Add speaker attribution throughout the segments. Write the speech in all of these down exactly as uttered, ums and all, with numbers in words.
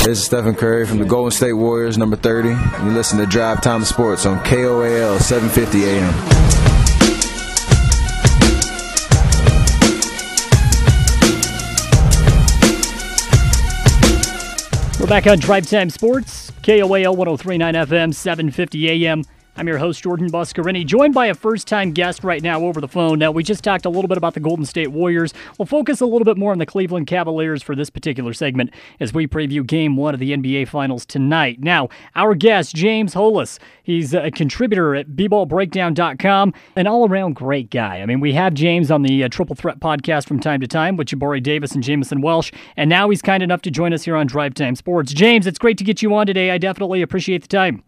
Speaker 1: This is Stephen Curry from the Golden State Warriors, number thirty. You listen to Drive Time Sports on K O A L seven fifty A M.
Speaker 2: We're back on Drive Time Sports, K O A L one oh three point nine F M, seven fifty A M. I'm your host, Jordan Buscarini, joined by a first-time guest right now over the phone. Now, we just talked a little bit about the Golden State Warriors. We'll focus a little bit more on the Cleveland Cavaliers for this particular segment as we preview Game one of the N B A Finals tonight. Now, our guest, James Holas, he's a contributor at b ball breakdown dot com, an all-around great guy. I mean, we have James on the uh, Triple Threat podcast from time to time with Jabari Davis and Jamison Welsh, and now he's kind enough to join us here on Drive Time Sports. James, it's great to get you on today. I definitely appreciate the time.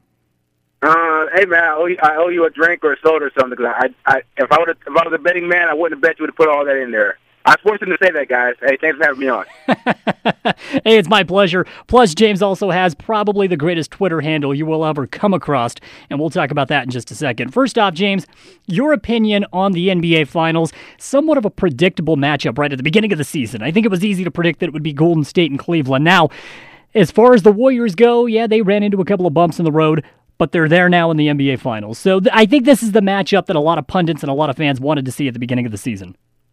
Speaker 3: Uh, hey man, I owe, you, I owe you a drink or a soda or something. Cause I, I, if I would, if I was a betting man, I wouldn't have bet you would have put all that in there. I was forced to say that, guys. Hey, thanks for having me on.
Speaker 2: Hey, it's my pleasure. Plus, James also has probably the greatest Twitter handle you will ever come across, and we'll talk about that in just a second. First off, James, your opinion on the N B A Finals, somewhat of a predictable matchup right at the beginning of the season. I think it was easy to predict that it would be Golden State and Cleveland. Now, as far as the Warriors go, yeah, they ran into a couple of bumps in the road, but they're there now in the N B A Finals. So th- I think this is the matchup that a lot of pundits and a lot of fans wanted to see at the beginning of the season.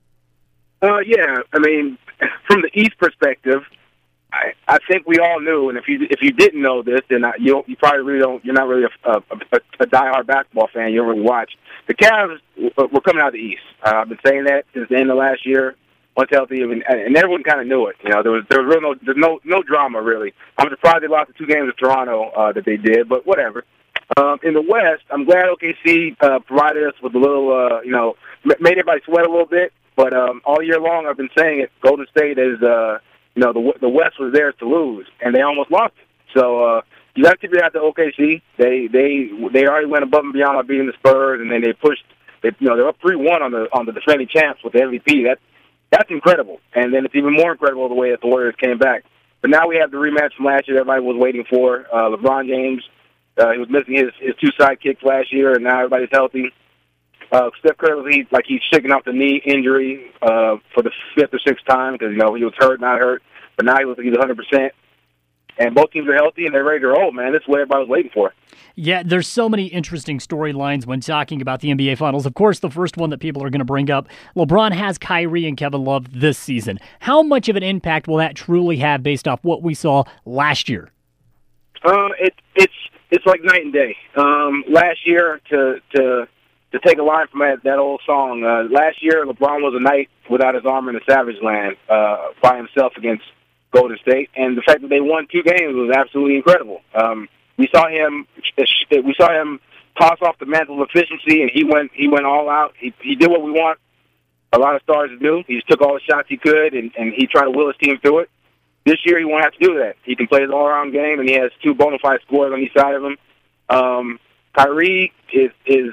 Speaker 3: Uh, yeah, I mean, from the East perspective, I, I think we all knew, and if you if you didn't know this, then I, you you probably really don't. You're not really a, a, a, a diehard basketball fan. You don't really watch. The Cavs were coming out of the East. Uh, I've been saying that since the end of last year. Once healthy, I mean, and everyone kind of knew it. You know, there was there was real no there's no no drama really. I'm surprised they lost the two games of Toronto uh, that they did, but whatever. Um, in the West, I'm glad O K C uh, provided us with a little, uh, you know, made everybody sweat a little bit. But um, all year long, I've been saying it. Golden State is, uh, you know, the the West was theirs to lose, and they almost lost it. So uh, you got to tip it out to O K C. They they they already went above and beyond by beating the Spurs, and then they pushed. They, you know, they're up three one on the on the defending champs with the M V P. That's that's incredible. And then it's even more incredible the way that the Warriors came back. But now we have the rematch from last year that everybody was waiting for. Uh, LeBron James. Uh, he was missing his, his two sidekicks last year, and now everybody's healthy. Uh, Steph Curry, he's like he's shaking off the knee injury uh, for the fifth or sixth time because you know he was hurt, not hurt, but now he looks like he's one hundred percent. And both teams are healthy and they're ready to roll. Man, this is what everybody was waiting for.
Speaker 2: Yeah, there's so many interesting storylines when talking about the N B A Finals. Of course, the first one that people are going to bring up, LeBron has Kyrie and Kevin Love this season. How much of an impact will that truly have based off what we saw last year?
Speaker 3: Uh, it, it's it's like night and day. Um, last year, to to to take a line from that, that old song, uh, last year LeBron was a knight without his armor in the Savage Land uh, by himself against Golden State, and the fact that they won two games was absolutely incredible. Um, we saw him, we saw him toss off the mantle of efficiency, and he went, he went all out. He, he did what we want a lot of stars to do. He just took all the shots he could, and, and he tried to will his team through it. This year, he won't have to do that. He can play his all-around game, and he has two bona fide scorers on each side of him. Um, Kyrie is is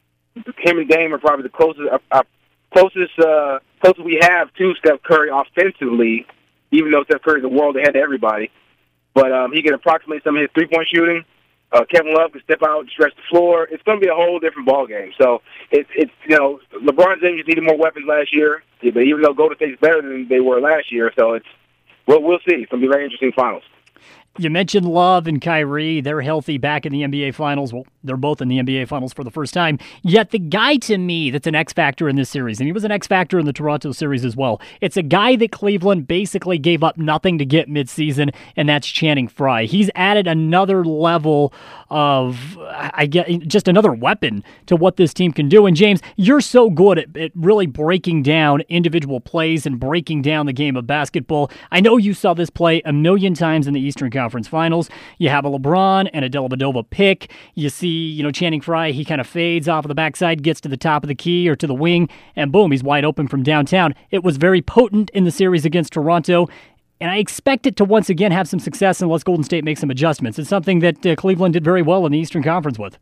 Speaker 3: him and Dame are probably the closest, uh, uh, closest, uh, closest we have to Steph Curry offensively. Even though Steph Curry's a world ahead of everybody. But um, he can approximate some of his three-point shooting. Uh, Kevin Love can step out and stretch the floor. It's going to be a whole different ballgame. So, it's, it's you know, LeBron James needed more weapons last year, but even though Golden State's better than they were last year, so it's, well, we'll see. It's going to be very interesting finals.
Speaker 2: You mentioned Love and Kyrie. They're healthy back in the N B A Finals. Well, they're both in the N B A Finals for the first time. Yet the guy to me that's an X factor in this series, and he was an X factor in the Toronto series as well, it's a guy that Cleveland basically gave up nothing to get midseason, and that's Channing Frye. He's added another level of, I get, just another weapon to what this team can do. And James, you're so good at, at really breaking down individual plays and breaking down the game of basketball. I know you saw this play a million times in the Eastern Conference Finals. You have a LeBron and a Dellavedova pick. You see, you know, Channing Frye, he kind of fades off of the backside, gets to the top of the key or to the wing, and boom, he's wide open from downtown. It was very potent in the series against Toronto, and I expect it to once again have some success unless Golden State makes some adjustments. It's something that uh, Cleveland did very well in the Eastern Conference with.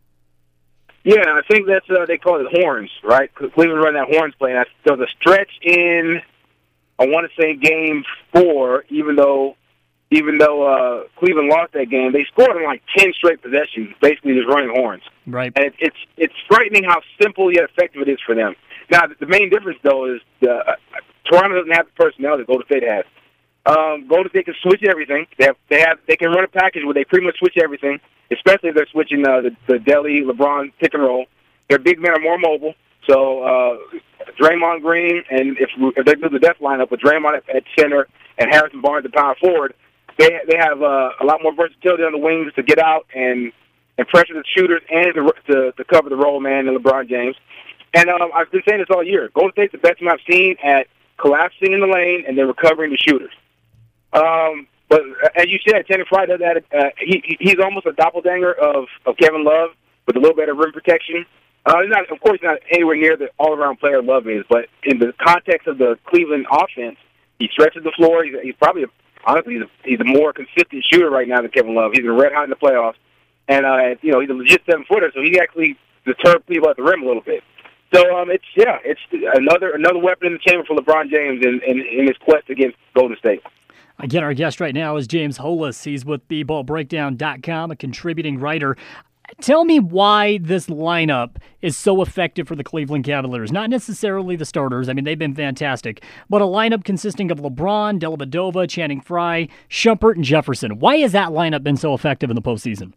Speaker 3: Yeah, I think that's, uh, they call it horns, right? Cleveland run that horns play. And there was a stretch in, I want to say game four, even though Even though uh, Cleveland lost that game, they scored in like ten straight possessions, basically just running horns.
Speaker 2: Right.
Speaker 3: And it, it's it's frightening how simple yet effective it is for them. Now, the main difference, though, is the, uh, Toronto doesn't have the personnel that Golden State has. Um, Golden State can switch everything. They have, they have, they can run a package where they pretty much switch everything, especially if they're switching uh, the, the Delly, LeBron pick and roll. Their big men are more mobile. So uh, Draymond Green, and if, if they do the death lineup with Draymond at, at center and Harrison Barnes at power forward, they they have uh, a lot more versatility on the wings to get out and, and pressure the shooters and to, to, to cover the roll man and LeBron James. And um, I've been saying this all year. Golden State's the best team I've seen at collapsing in the lane and then recovering the shooters. Um, but as you said, Channing Frye does that. Uh, he he's almost a doppelganger of, of Kevin Love with a little bit of rim protection. Uh, he's not, of course, not anywhere near the all-around player Love is, but in the context of the Cleveland offense, he stretches the floor. He's, he's probably, a, honestly, he's a, he's a more consistent shooter right now than Kevin Love. He's been red hot in the playoffs, and uh, you know he's a legit seven-footer, so he actually deterred people at the rim a little bit. So um, it's yeah, it's another another weapon in the chamber for LeBron James in, in, in his quest against Golden State.
Speaker 2: Again, our guest right now is James Holas. He's with B Ball Breakdown dot com, a contributing writer. Tell me why this lineup is so effective for the Cleveland Cavaliers. Not necessarily the starters. I mean, they've been fantastic. But a lineup consisting of LeBron, Dellavedova, Channing Frye, Shumpert, and Jefferson. Why has that lineup been so effective in the postseason?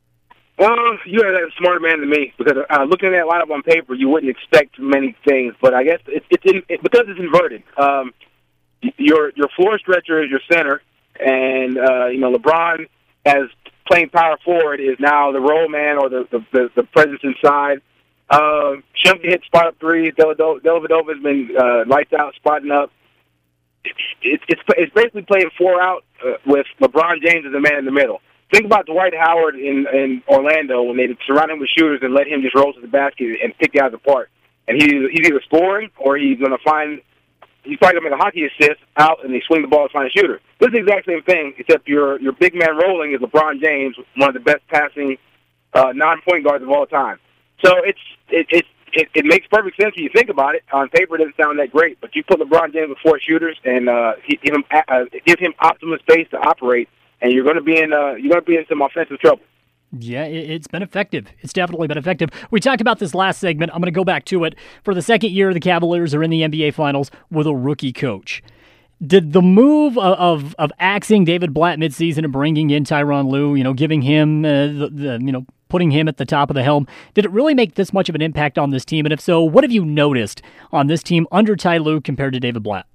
Speaker 3: Uh, you're a smarter man than me, because uh, looking at that lineup on paper, you wouldn't expect many things. But I guess it's, it's in, it, because it's inverted. Um, your your floor stretcher is your center, and uh, you know LeBron as playing power forward is now the roll man or the the, the, the presence inside. Uh, Shumpert hit spot up three. Dellavedova has been uh, lights out, spotting up. It, it, it's it's basically playing four out uh, with LeBron James as the man in the middle. Think about Dwight Howard in, in Orlando when they surround him with shooters and let him just roll to the basket and pick guys apart. And he, he's either scoring or he's going to find he's probably going to make a hockey assist out and they swing the ball to find a shooter. This is the exact same thing, except your your big man rolling is LeBron James, one of the best passing uh, non-point guards of all time. So it's it, it it it makes perfect sense when you think about it. On paper, it doesn't sound that great, but you put LeBron James with four shooters and uh, give him uh, give him optimal space to operate, and you're going to be in uh, you're going to be in some offensive trouble.
Speaker 2: Yeah, it's been effective. It's definitely been effective. We talked about this last segment. I'm going to go back to it. For the second year, the Cavaliers are in the N B A Finals with a rookie coach. Did the move of of, of axing David Blatt midseason and bringing in Tyronn Lue, you know, giving him uh, the, the you know putting him at the top of the helm, did it really make this much of an impact on this team? And if so, what have you noticed on this team under Ty Lue compared to David Blatt?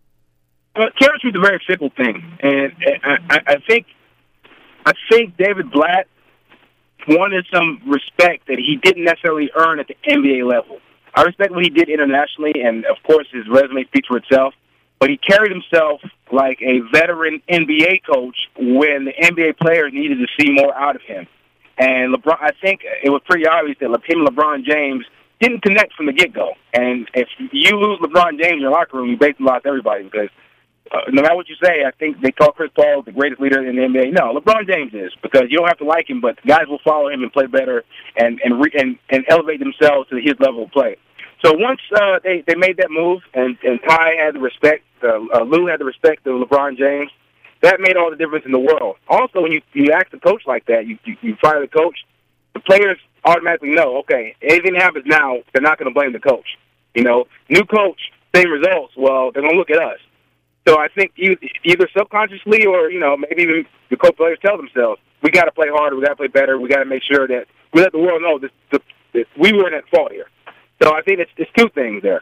Speaker 3: Uh, chemistry is a very simple thing, and I, I, I think I think David Blatt wanted some respect that he didn't necessarily earn at the N B A level. I respect what he did internationally, and of course his resume speaks for itself, but he carried himself like a veteran N B A coach when the N B A players needed to see more out of him. And LeBron, I think it was pretty obvious that him and LeBron James didn't connect from the get-go. And if you lose LeBron James in your locker room, you basically lost everybody, because Uh, no matter what you say, I think they call Chris Paul the greatest leader in the N B A. No, LeBron James is, because you don't have to like him, but guys will follow him and play better and and re- and, and elevate themselves to his level of play. So once uh, they they made that move, and and Ty had the respect, uh, uh, Lue had the respect of LeBron James, that made all the difference in the world. Also, when you you ask the coach like that, you you, you fire the coach, the players automatically know, okay, anything happens now, they're not going to blame the coach. You know, new coach, same results. Well, they're going to look at us. So I think either subconsciously or, you know, maybe even the coach players tell themselves, we got to play harder, we got to play better, we got to make sure that we let the world know this, this, this, we weren't at fault here. So I think it's, it's two things there.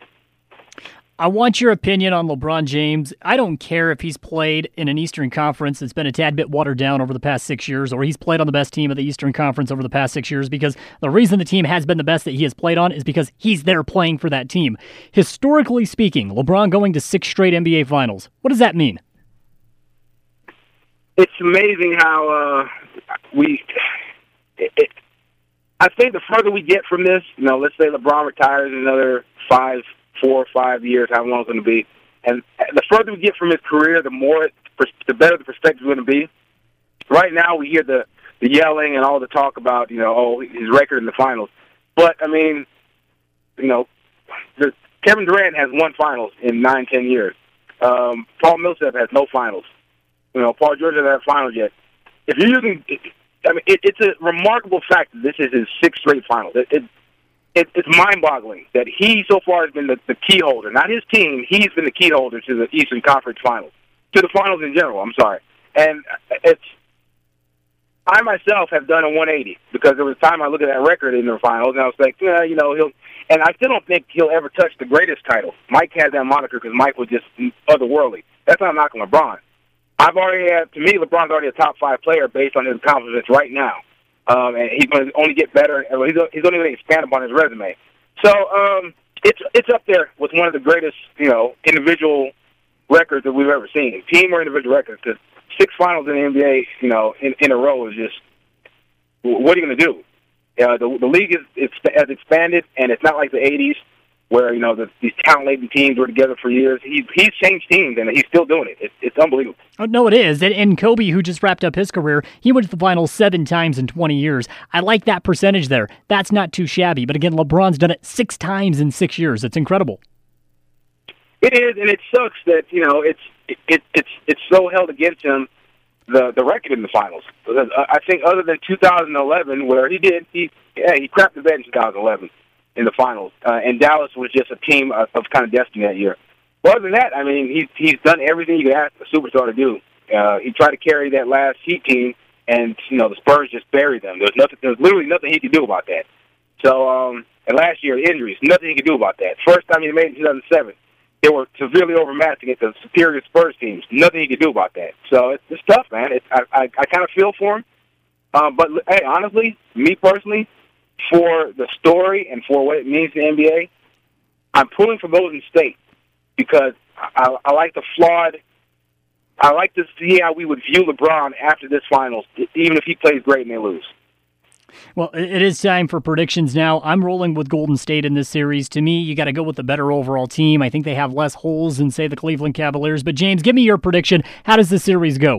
Speaker 2: I want your opinion on LeBron James. I don't care if he's played in an Eastern Conference that's been a tad bit watered down over the past six years, or he's played on the best team of the Eastern Conference over the past six years, because the reason the team has been the best that he has played on is because he's there playing for that team. Historically speaking, LeBron going to six straight N B A Finals, what does that mean?
Speaker 3: It's amazing how uh, we... It, it, I think the further we get from this, you know, let's say LeBron retires in another five four or five years, how long it's going to be. And the further we get from his career, the more, the better the perspective is going to be. Right now, we hear the, the yelling and all the talk about, you know, oh, his record in the finals. But, I mean, you know, the, Kevin Durant has won finals in nine, ten years. Um, Paul Millsap has no finals. You know, Paul George hasn't had finals yet. If you're using, I mean, it, it's a remarkable fact that this is his sixth straight finals. It, it, It, it's mind-boggling that he so far has been the, the key holder. Not his team. He's been the key holder to the Eastern Conference Finals. to the finals in general. I'm sorry, and it's I myself have done a one eighty because there was a time I looked at that record in the finals and I was like, yeah, you know, he'll. And I still don't think he'll ever touch the greatest title. Mike has that moniker because Mike was just otherworldly. That's not knocking LeBron. I've already had, to me, LeBron's already a top five player based on his accomplishments right now. Um, and he's going to only get better. He's, he's only going to expand upon his resume. So um, it's it's up there with one of the greatest, you know, individual records that we've ever seen, team or individual records. Because six finals in the N B A, you know, in, in a row is just, what are you going to do? Uh, the, the league is, is, has expanded, and it's not like the eighties where, you know, the, these talent-laden teams were together for years. He, he's changed teams, and he's still doing it. It's, it's unbelievable.
Speaker 2: Oh, no, it is. And, and Kobe, who just wrapped up his career, he went to the finals seven times in twenty years. I like that percentage there. That's not too shabby. But again, LeBron's done it six times in six years. It's incredible.
Speaker 3: It is, and it sucks that, you know, it's it, it, it's it's so held against him, the the record in the finals. I think other than two thousand eleven, where he did, he yeah, he crapped the bed in two thousand eleven in the finals, uh, and Dallas was just a team of, of kind of destiny that year. But other than that, I mean, he's he's done everything you could ask a superstar to do. Uh, he tried to carry that last Heat team, and you know the Spurs just buried them. There's nothing, there's literally nothing he could do about that. So, um, and last year injuries, nothing he could do about that. First time he made it in two thousand seven. They were severely overmatched against the superior Spurs teams. Nothing he could do about that. So it's, it's tough, man. It's, I, I, I kind of feel for him. Um, but, hey, honestly, me personally, for the story and for what it means to the N B A, I'm pulling for Golden State because I, I like the flawed – I like to see how we would view LeBron after this finals, even if he plays great and they lose.
Speaker 2: Well, it is time for predictions now. I'm rolling with Golden State in this series. To me, you got to go with the better overall team. I think they have less holes than, say, the Cleveland Cavaliers. But, James, give me your prediction. How does the series go?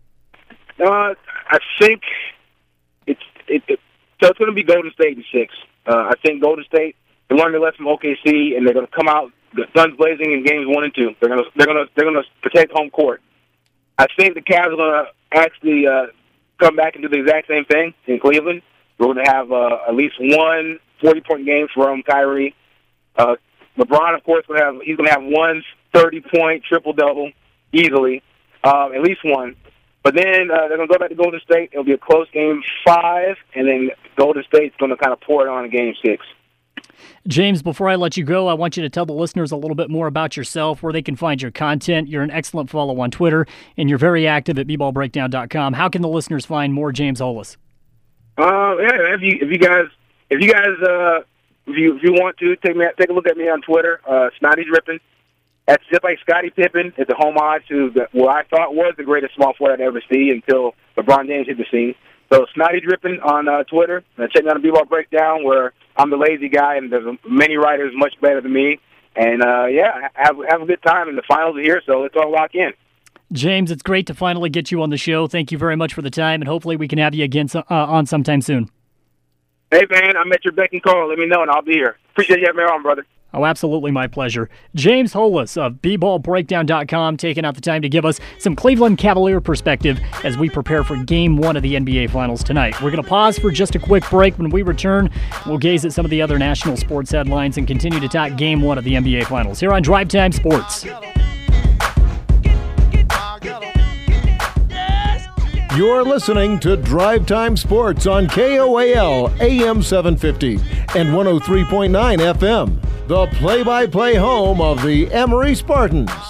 Speaker 3: Uh, I think it's it, it, so it's going to be Golden State in six. Uh, I think Golden State, they learned their lesson from O K C, and they're going to come out guns blazing in games one and two. They're going to they're going to they're going to protect home court. I think the Cavs are going to actually uh, come back and do the exact same thing in Cleveland. We're going to have uh, at least one forty-point game from Kyrie. Uh, LeBron, of course, going to have he's going to have one thirty-point triple-double easily, um, at least one. But then uh, they're going to go back to Golden State. It'll be a close game five, and then Golden State's going to kind of pour it on in game six.
Speaker 2: James, before I let you go, I want you to tell the listeners a little bit more about yourself, where they can find your content. You're an excellent follow on Twitter, and you're very active at b ball breakdown dot com. How can the listeners find more James Holas?
Speaker 3: Uh, yeah, if you if you guys if you guys uh if you if you want to take me take a look at me on Twitter, uh, Snotty Drippin. That's just like Scottie Pippen. It's a homage to the, what I thought was the greatest small forward I'd ever see until LeBron James hit the scene. So Snotty Drippin on uh, Twitter. And check me out on B-Ball Breakdown, where I'm the lazy guy, and there's many writers much better than me. And uh, yeah, have have a good time. And the finals are here, so let's all lock in.
Speaker 2: James, it's great to finally get you on the show. Thank you very much for the time, and hopefully we can have you again uh, on sometime soon.
Speaker 3: Hey, man, I'm at your beck and call. Let me know, and I'll be here. Appreciate you having me on, brother.
Speaker 2: Oh, absolutely, my pleasure. James Holas of b ball breakdown dot com taking out the time to give us some Cleveland Cavalier perspective as we prepare for Game one of the N B A Finals tonight. We're going to pause for just a quick break. When we return, we'll gaze at some of the other national sports headlines and continue to talk Game one of the N B A Finals here on Drive Time Sports.
Speaker 4: You're listening to Drive Time Sports on K O A L A M seven fifty and one oh three point nine F M, the play-by-play home of the Emory Spartans.